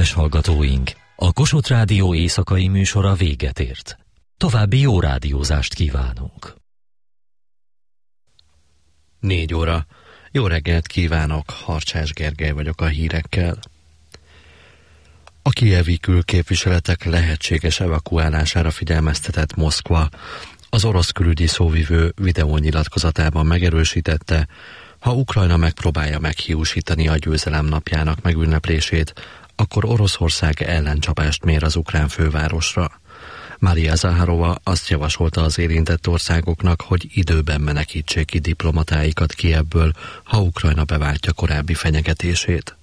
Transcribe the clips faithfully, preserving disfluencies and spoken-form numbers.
Kedves hallgatóink! A Kossuth Rádió éjszakai műsora véget ért. További jó rádiózást kívánunk. Négy óra. Jó reggelt kívánok, Harcsás Gergely vagyok a hírekkel. A kijevi külképviseletek lehetséges evakuálására figyelmeztetett Moszkva. Az orosz külügyi szóvivő videónyilatkozatában megerősítette, ha Ukrajna megpróbálja meghiúsítani a győzelem napjának megünneplését, akkor Oroszország ellencsapást mér az ukrán fővárosra. Maria Zaharova azt javasolta az érintett országoknak, hogy időben menekítsék ki diplomatáikat Kijevből, ha Ukrajna beváltja korábbi fenyegetését.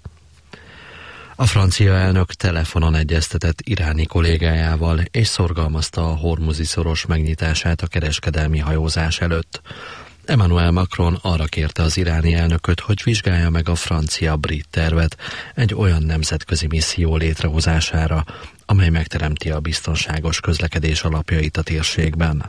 A francia elnök telefonon egyeztetett iráni kollégájával, és szorgalmazta a Hormuzi szoros megnyitását a kereskedelmi hajózás előtt. Emmanuel Macron arra kérte az iráni elnököt, hogy vizsgálja meg a francia-brit tervet egy olyan nemzetközi misszió létrehozására, amely megteremti a biztonságos közlekedés alapjait a térségben.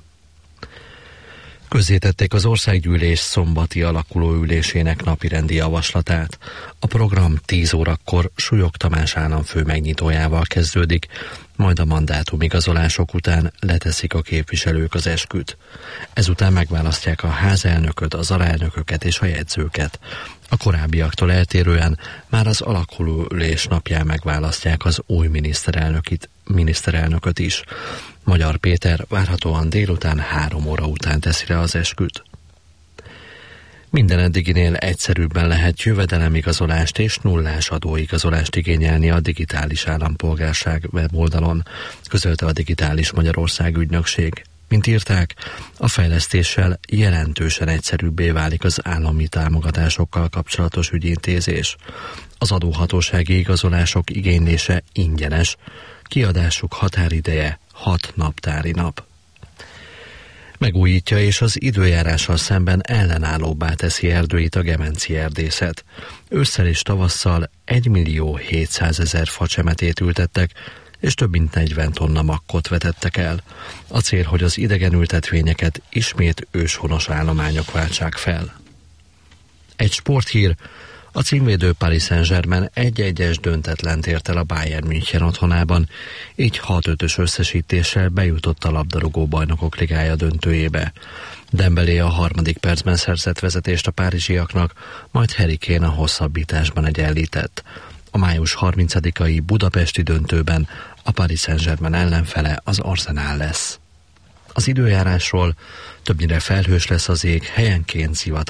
Közzétették az országgyűlés szombati alakulóülésének napirendi javaslatát. A program tíz órakor Súlyog Tamás államfő megnyitójával kezdődik, majd a mandátumigazolások után leteszik a képviselők az esküt. Ezután megválasztják a házelnököt, az alelnököket és a jegyzőket. A korábbiaktól eltérően már az alakulóülés napján megválasztják az új miniszterelnökit, miniszterelnököt is. Magyar Péter várhatóan délután három óra után teszi le az esküt. Minden eddiginél egyszerűbben lehet jövedelemigazolást és nullás adóigazolást igényelni a digitális állampolgárság weboldalon, közölte a Digitális Magyarország ügynökség. Mint írták, a fejlesztéssel jelentősen egyszerűbbé válik az állami támogatásokkal kapcsolatos ügyintézés. Az adóhatósági igazolások igénylése ingyenes, kiadásuk határideje hat naptári nap. Megújítja és az időjárással szemben ellenállóbbá teszi erdőit a gemenci erdészet. Ősszel és tavasszal egymillió hétszázezer facsemetét ültettek, és több mint negyven tonna makkot vetettek el. A cél, hogy az idegen ültetvényeket ismét őshonos állományok váltsák fel. Egy sporthír: a címvédő Paris Saint-Germain egy-egyes döntetlent ért el a Bayern München otthonában, így hat ötös összesítéssel bejutott a labdarúgó bajnokok ligája döntőjébe. Dembélé a harmadik percben szerzett vezetést a párizsiaknak, majd Harry Kane a hosszabbításban egyenlített. A május harmincadikai budapesti döntőben a Paris Saint-Germain ellenfele az Arsenal lesz. Az időjárásról: többnyire felhős lesz az ég, helyenként zivatar.